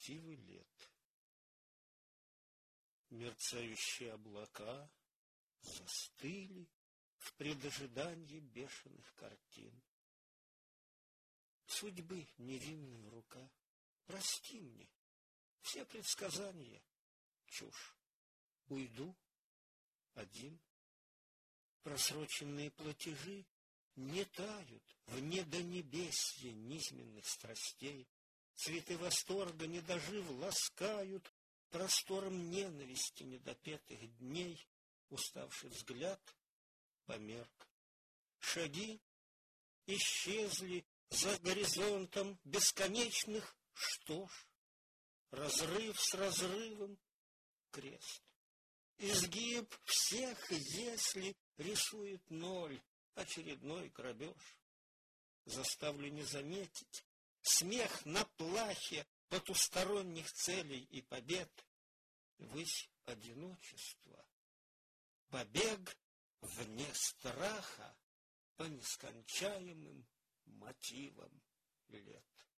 мотивы лет. Мерцающие облака застыли в предожидании бешеных картин. Судьбы невинная рука, прости мне, все предсказания — чушь. Уйду один. Просроченные платежи не тают в недонебесье низменных страстей. Цветы восторга, не дожив, ласкают простором ненависти недопетых дней. Уставший взгляд померк. Шаги исчезли за горизонтом бесконечных. Что ж, разрыв с разрывом — крест. Изгиб всех, если рисует ноль, очередной грабеж. Заставлю не заметить смех на плахе потусторонних целей и побед. Высь одиночества, побег вне страха по нескончаемым мотивам лет.